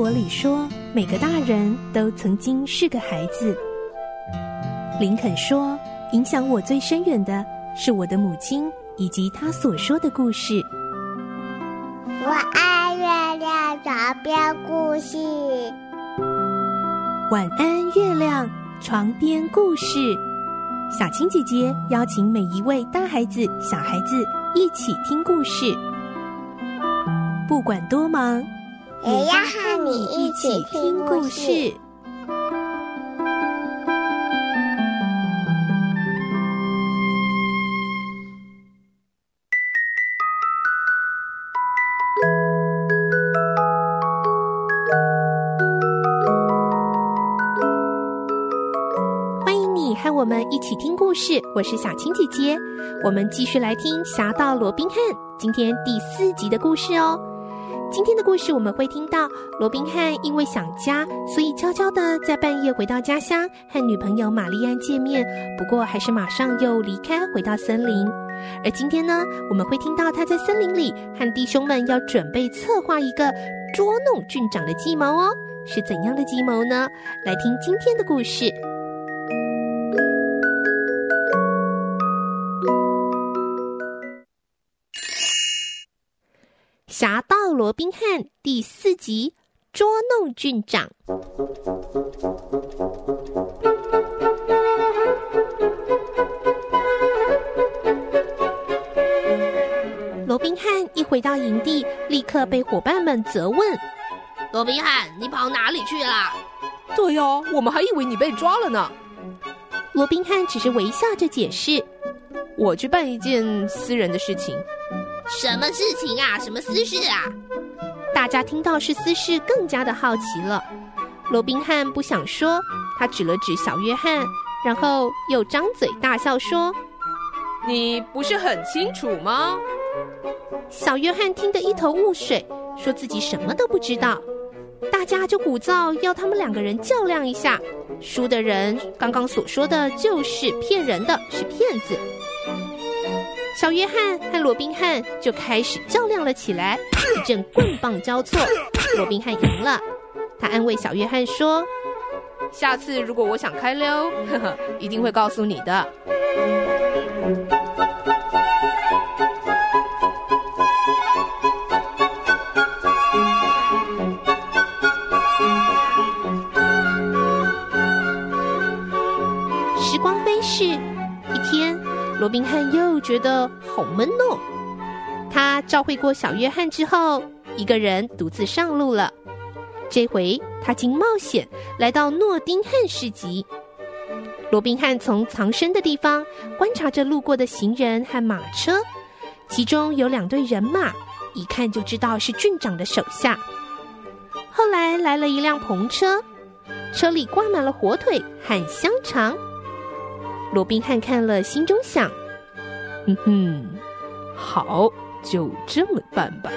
伯里说，每个大人都曾经是个孩子。林肯说，影响我最深远的是我的母亲以及她所说的故事。 我爱月亮床边故事。 晚安，月亮，床边故事。小青姐姐邀请每一位大孩子、小孩子一起听故事，不管多忙， 也要和你一起听故事。 和我们一起听故事，我是小青姐姐。我们继续来听《侠盗罗宾汉》今天第4集的故事哦。今天的故事我们会听到罗宾汉因为想家，所以悄悄地在半夜回到家乡和女朋友玛丽安见面，不过还是马上又离开回到森林。而今天呢，我们会听到他在森林里和弟兄们要准备策划一个捉弄郡长的计谋哦。是怎样的计谋呢？来听今天的故事。侠盗罗宾汉第4集，捉弄郡长。罗宾汉一回到营地，立刻被伙伴们责问： 罗宾汉，你跑哪里去了？ 对呀，我们还以为你被抓了呢。 罗宾汉只是微笑着解释： 我去办一件私人的事情。 什么事情啊？什么私事啊？ 大家听到是私事，更加的好奇了。罗宾汉不想说，他指了指小约翰，然后又张嘴大笑说： 你不是很清楚吗？ 小约翰听得一头雾水，说自己什么都不知道。大家就鼓噪要他们2个人较量一下，输的人刚刚所说的就是骗人的，是骗子。小约翰和罗宾汉就开始较量了起来，一阵棍棒交错，罗宾汉赢了。他安慰小约翰说： 下次如果我想开溜，一定会告诉你的。 时光飞逝，一天罗宾汉又觉得好闷哦。他召会过小约翰之后，一个人独自上路了。这回他经冒险来到诺丁汉市集。罗宾汉从藏身的地方观察着路过的行人和马车，其中有2队人马，一看就知道是郡长的手下。后来来了一辆篷车，车里挂满了火腿和香肠。罗宾汉看了，心中想： 好，就这么办吧。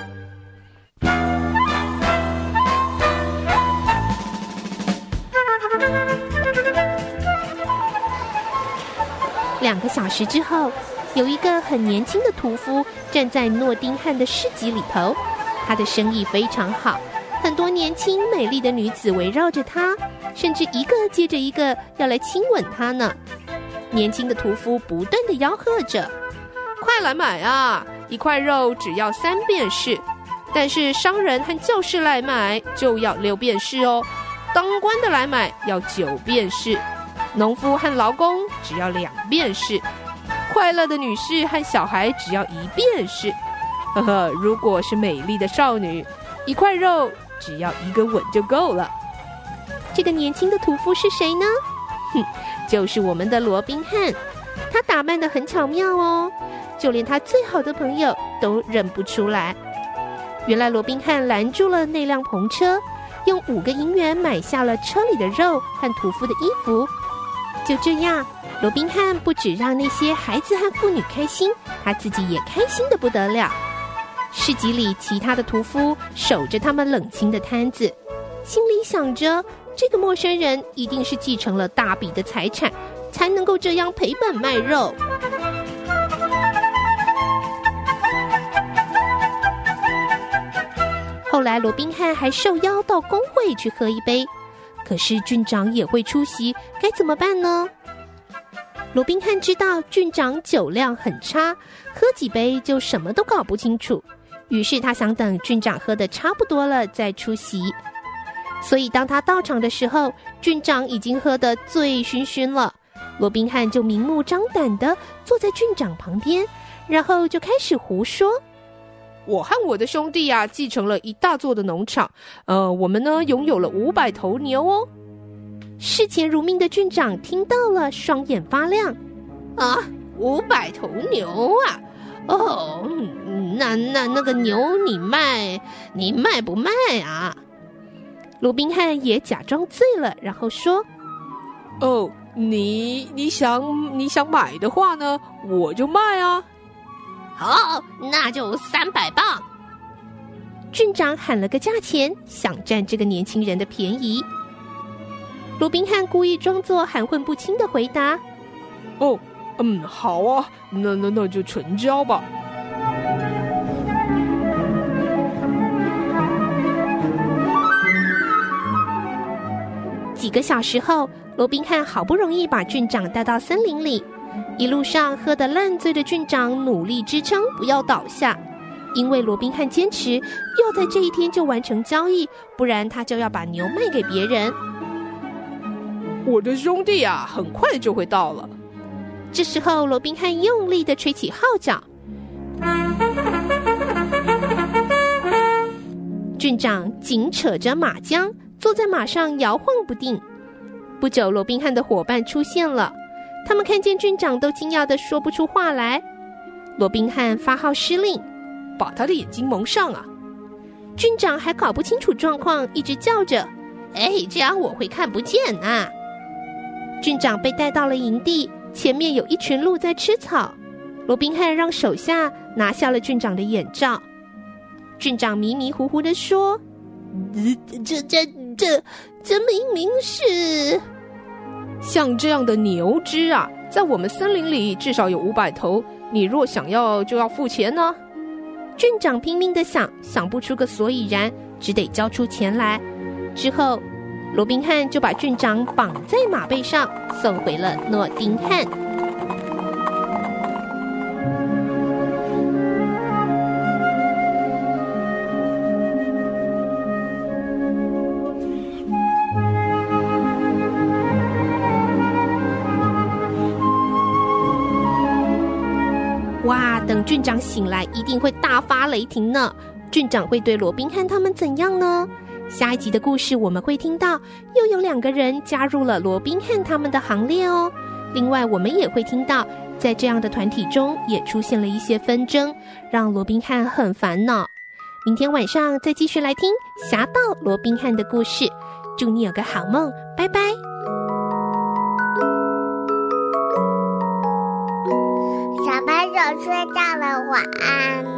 2个小时之后，有一个很年轻的屠夫站在诺丁汉的市集里头，他的生意非常好，很多年轻美丽的女子围绕着他，甚至一个接着一个要来亲吻他呢。年轻的屠夫不断地吆喝着： 快来买啊！1块肉只要3便士，但是商人和教士来买就要6便士哦，当官的来买要9便士，农夫和劳工只要2便士，快乐的女士和小孩只要1便士。如果是美丽的少女，1块肉只要1个吻就够了。 这个年轻的屠夫是谁呢？就是我们的罗宾汉。他打扮得很巧妙哦，就连他最好的朋友都认不出来。原来罗宾汉拦住了那辆篷车，用5个银元买下了车里的肉和屠夫的衣服。就这样，罗宾汉不只让那些孩子和妇女开心，他自己也开心得不得了。市集里其他的屠夫守着他们冷清的摊子，心里想着这个陌生人一定是继承了大笔的财产，才能够这样赔本卖肉。后来罗宾汉还受邀到工会去喝一杯，可是郡长也会出席，该怎么办呢？罗宾汉知道郡长酒量很差，喝几杯就什么都搞不清楚，于是他想等郡长喝得差不多了再出席。所以当他到场的时候，郡长已经喝得醉醺醺了。罗宾汉就明目张胆地坐在郡长旁边，然后就开始胡说。 我和我的兄弟啊，继承了一大座的农场，我们呢拥有了500头牛哦。 视钱如命的郡长听到了，双眼发亮。 啊，500头牛啊！哦，那个牛你卖不卖啊？ 罗宾汉也假装醉了，然后说：“ 哦，你想买的话呢，我就卖啊。” 好，那就300磅。 郡长喊了个价钱，想占这个年轻人的便宜。罗宾汉故意装作含混不清的回答：“ 哦，好啊，那就成交吧。” 几个小时后，罗宾汉好不容易把郡长带到森林里。一路上喝得烂醉的郡长努力支撑不要倒下，因为罗宾汉坚持要在这一天就完成交易，不然他就要把牛卖给别人。 我的兄弟啊，很快就会到了。 这时候，罗宾汉用力地吹起号角，郡长紧扯着马缰，坐在马上摇晃不定。不久，罗宾汉的伙伴出现了，他们看见郡长都惊讶地说不出话来。罗宾汉发号施令， 把他的眼睛蒙上啊！ 郡长还搞不清楚状况，一直叫着：“ 这样我会看不见啊！” 郡长被带到了营地，前面有一群鹿在吃草。罗宾汉让手下拿下了郡长的眼罩。郡长迷迷糊糊地说：“ 这明明是…… 像这样的牛只啊，在我们森林里至少有500头，你若想要就要付钱呢。” 郡长拼命地想不出个所以然，只得交出钱来。之后罗宾汉就把郡长绑在马背上，送回了诺丁汉。哇，等郡长醒来一定会大发雷霆呢。郡长会对罗宾汉他们怎样呢？下一集的故事我们会听到又有2个人加入了罗宾汉他们的行列哦。另外我们也会听到在这样的团体中也出现了一些纷争，让罗宾汉很烦恼。明天晚上再继续来听侠盗罗宾汉的故事。祝你有个好梦，拜拜。 小朋友睡觉了，晚安。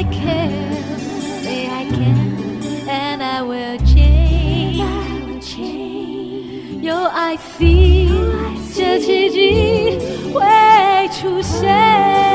I care, say I can, and I will change.有爱 see 这奇迹会出现。